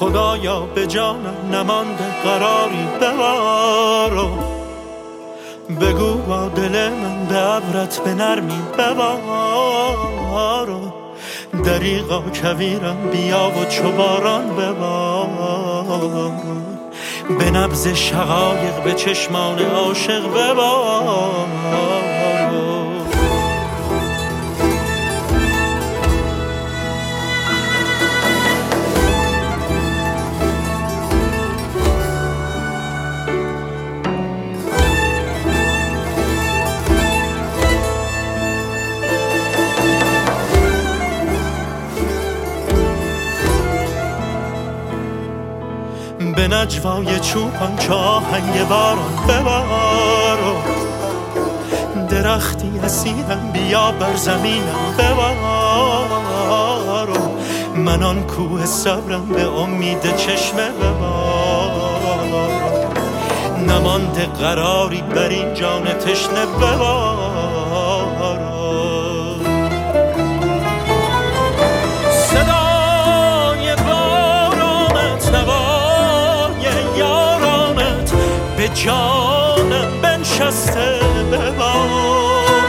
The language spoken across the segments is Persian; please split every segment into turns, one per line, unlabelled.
خدایا به جانم نمانده قراری ببارو، بگو با دل من به عبرت به نرمی ببارو، دریغا کویرم بیا و چو باران ببارو، به نبض شقایق به چشمان عاشق ببارو. به نجوای چوپان چه آهنگ باران ببارو، درختی اسیرم بیا بر زمینم ببارو، من آن کوه صبرم به امید چشمه ببارو، نمانده قراری بر این جان تشنه ببارو. به جانم بنشسته ببار،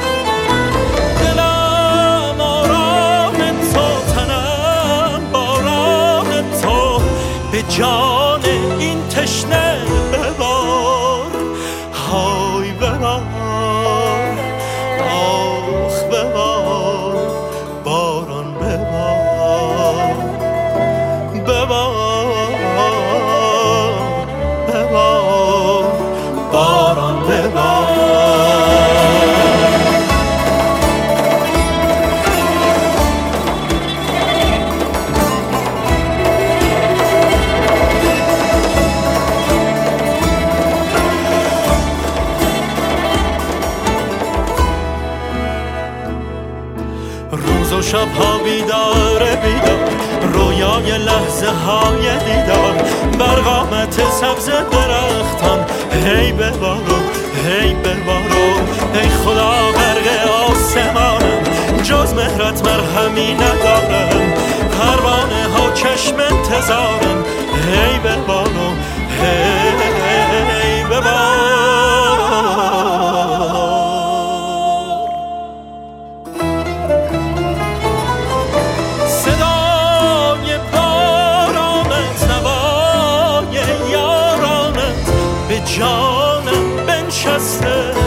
دلم آرام تو، تنم باران تو، به جان این تشنه ببار، های ببار، آخ ببار، باران ببار، ببار، ببار، باران ببار. روز و شبها بیدار بیدار، رویای لحظه های دیدار، بر قامت سبز درختان هی ببارو، هی ببارو، ای خدا غرق آسمانم، جز مهرت مرهمی ندارم، پروانه ها چشم انتظارم، هی ببارو، هی ببارو. صدای بارانت، نوای یارانت، به جانم بنشسته